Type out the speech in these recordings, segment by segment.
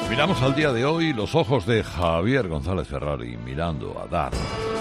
Miramos al día de hoy los ojos de Javier González Ferrari mirando a Dar.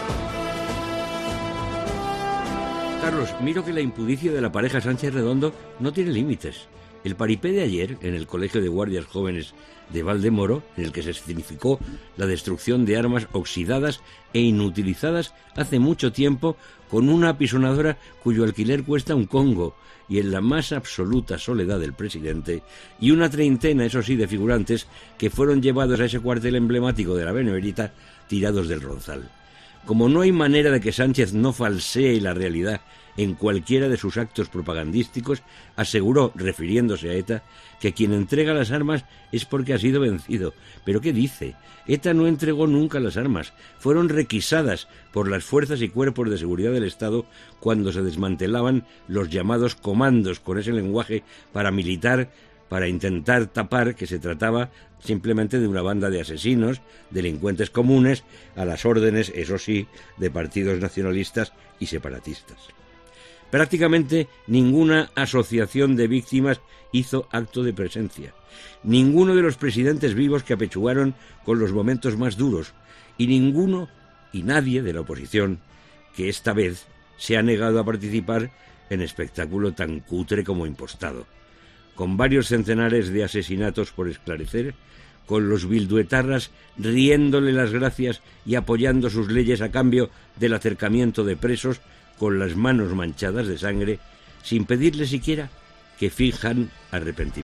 Carlos, miro que la impudicia de la pareja Sánchez Redondo no tiene límites. El paripé de ayer, en el Colegio de Guardias Jóvenes de Valdemoro, en el que se escenificó la destrucción de armas oxidadas e inutilizadas hace mucho tiempo, con una apisonadora cuyo alquiler cuesta un congo, y en la más absoluta soledad del presidente, y una treintena, eso sí, de figurantes que fueron llevados a ese cuartel emblemático de la Benemérita tirados del Ronzal. Como no hay manera de que Sánchez no falsee la realidad en cualquiera de sus actos propagandísticos, aseguró, refiriéndose a ETA, que quien entrega las armas es porque ha sido vencido. ¿Pero qué dice? ETA no entregó nunca las armas. Fueron requisadas por las fuerzas y cuerpos de seguridad del Estado cuando se desmantelaban los llamados comandos, con ese lenguaje paramilitar, para intentar tapar que se trataba simplemente de una banda de asesinos, delincuentes comunes, a las órdenes, eso sí, de partidos nacionalistas y separatistas. Prácticamente ninguna asociación de víctimas hizo acto de presencia. Ninguno de los presidentes vivos que apechugaron con los momentos más duros, y ninguno y nadie de la oposición que esta vez se ha negado a participar en espectáculo tan cutre como impostado. Con varios centenares de asesinatos por esclarecer, con los bilduetarras riéndole las gracias y apoyando sus leyes a cambio del acercamiento de presos, con las manos manchadas de sangre, sin pedirle siquiera que finjan arrepentimiento.